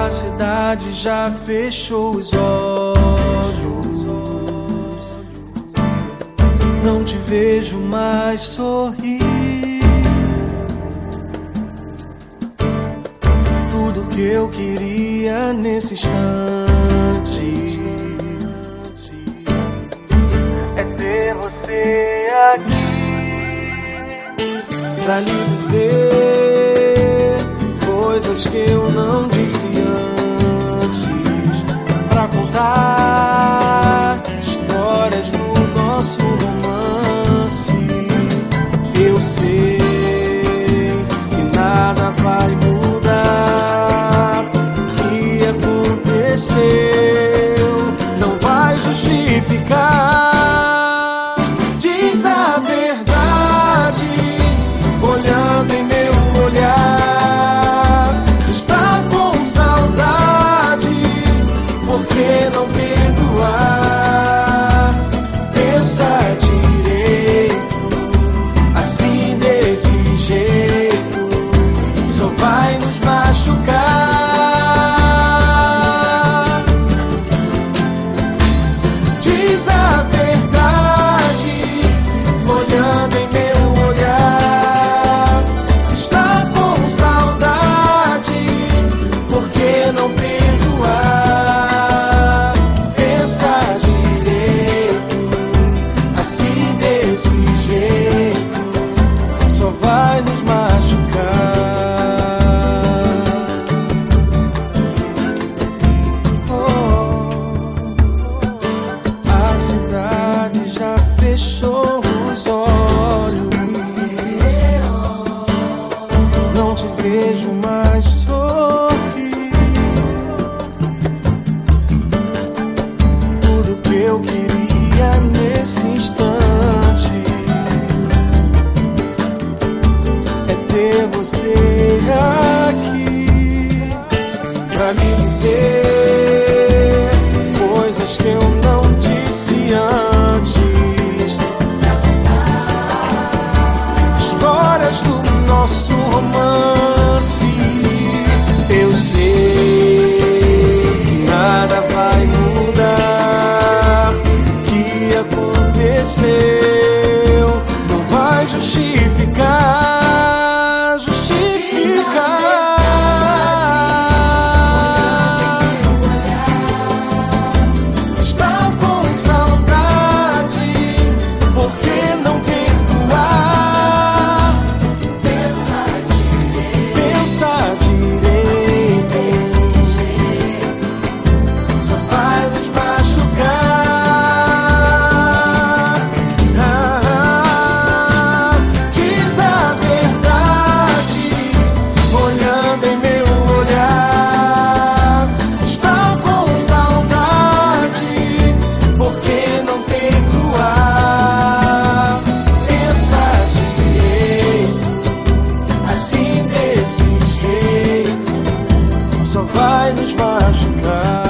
A cidade já fechou os olhos, não te vejo mais sorrir. Tudo que eu queria nesse instante é ter você aqui pra lhe dizer coisas que eu não disse antes, pra contar histórias do nosso romance. Eu sei que nada vai mudar, o que aconteceu não vai justificar. Diz a verdade, olhando em meu olhar. Se está com saudade, por que não perdoar? Pensa direito, assim desse jeito só vai nos machucar. Diz a verdade, olhando em meu olhar. Se está com saudade, por que não perdoar? Pensa direito, assim desse jeito só vai nos machucar. A cidade já fechou os olhos, não te vejo mais sorrir. Tudo que eu queria nesse instante é ter você aqui pra me dizer coisas que eu não disse antes, histórias do nosso romance. Eu sei que nada vai mudar, o que aconteceu não vai justificar, justificar. Se está com saudade, por que não perdoar? Pensa direito, só vai nos machucar. Diz a verdade, olhando em meu olhar. Se está com saudade, por que não perdoar? Pensa direito, assim desse jeito só vai nos machucar.